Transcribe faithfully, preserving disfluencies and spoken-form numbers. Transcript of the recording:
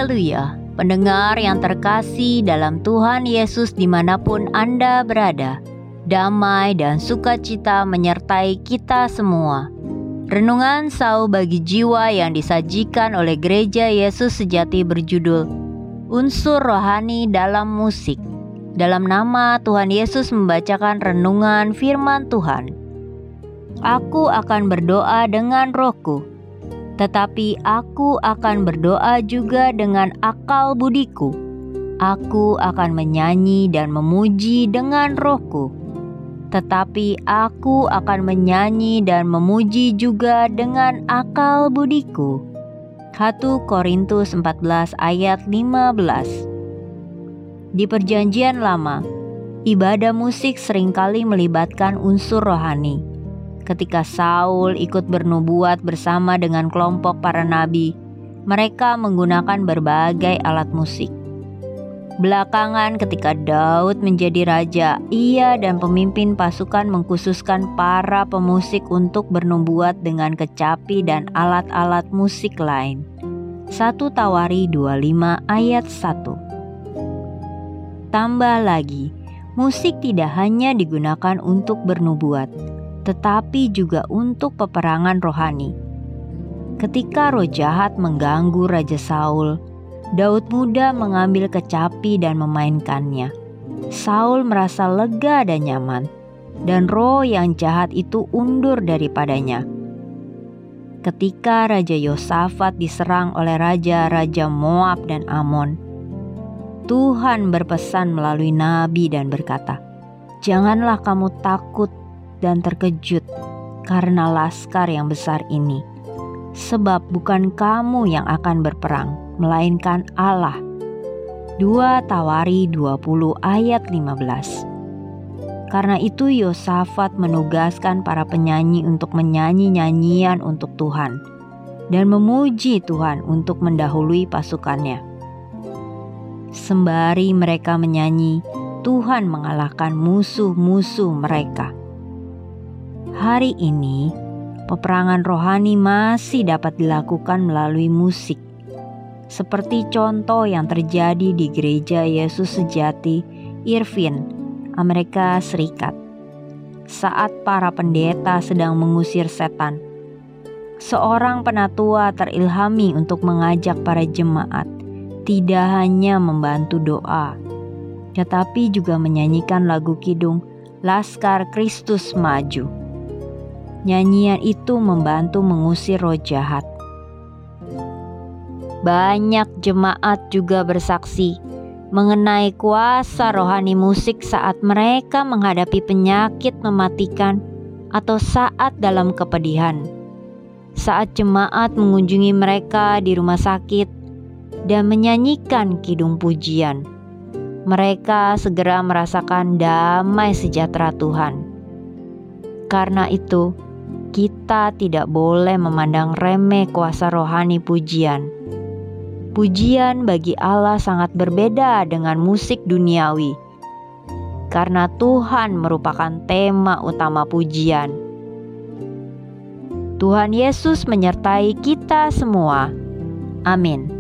Haleluya, pendengar yang terkasih dalam Tuhan Yesus dimanapun Anda berada, damai dan sukacita menyertai kita semua. Renungan Sau bagi jiwa yang disajikan oleh Gereja Yesus Sejati berjudul Unsur Rohani dalam Musik. Dalam nama Tuhan Yesus membacakan renungan firman Tuhan. Aku akan berdoa dengan rohku, tetapi aku akan berdoa juga dengan akal budiku. Aku akan menyanyi dan memuji dengan rohku, tetapi aku akan menyanyi dan memuji juga dengan akal budiku. satu Korintus empat belas ayat lima belas. Di Perjanjian Lama, ibadah musik seringkali melibatkan unsur rohani. Ketika Saul ikut bernubuat bersama dengan kelompok para nabi, mereka menggunakan berbagai alat musik. Belakangan ketika Daud menjadi raja, ia dan pemimpin pasukan mengkhususkan para pemusik untuk bernubuat dengan kecapi dan alat-alat musik lain. satu Tawari dua puluh lima ayat satu. Tambah lagi, musik tidak hanya digunakan untuk bernubuat, tetapi juga untuk peperangan rohani. Ketika roh jahat mengganggu Raja Saul, Daud muda mengambil kecapi dan memainkannya. Saul merasa lega dan nyaman, dan roh yang jahat itu undur daripadanya. Ketika Raja Yosafat diserang oleh raja-raja Moab dan Amon, Tuhan berpesan melalui nabi dan berkata, "Janganlah kamu takut dan terkejut karena laskar yang besar ini, sebab bukan kamu yang akan berperang, melainkan Allah." dua Tawari dua puluh ayat lima belas. Karena itu Yosafat menugaskan para penyanyi untuk menyanyi nyanyian untuk Tuhan dan memuji Tuhan untuk mendahului pasukannya. Sembari mereka menyanyi, Tuhan mengalahkan musuh-musuh mereka. Hari ini, peperangan rohani masih dapat dilakukan melalui musik. Seperti contoh yang terjadi di Gereja Yesus Sejati, Irvine, Amerika Serikat. Saat para pendeta sedang mengusir setan, seorang penatua terilhami untuk mengajak para jemaat tidak hanya membantu doa, tetapi juga menyanyikan lagu kidung Laskar Kristus Maju. Nyanyian itu membantu mengusir roh jahat. Banyak jemaat juga bersaksi mengenai kuasa rohani musik saat mereka menghadapi penyakit mematikan atau saat dalam kepedihan. Saat jemaat mengunjungi mereka di rumah sakit dan menyanyikan kidung pujian, mereka segera merasakan damai sejahtera Tuhan. Karena itu, kita tidak boleh memandang remeh kuasa rohani pujian. Pujian bagi Allah sangat berbeda dengan musik duniawi, karena Tuhan merupakan tema utama pujian. Tuhan Yesus menyertai kita semua. Amin.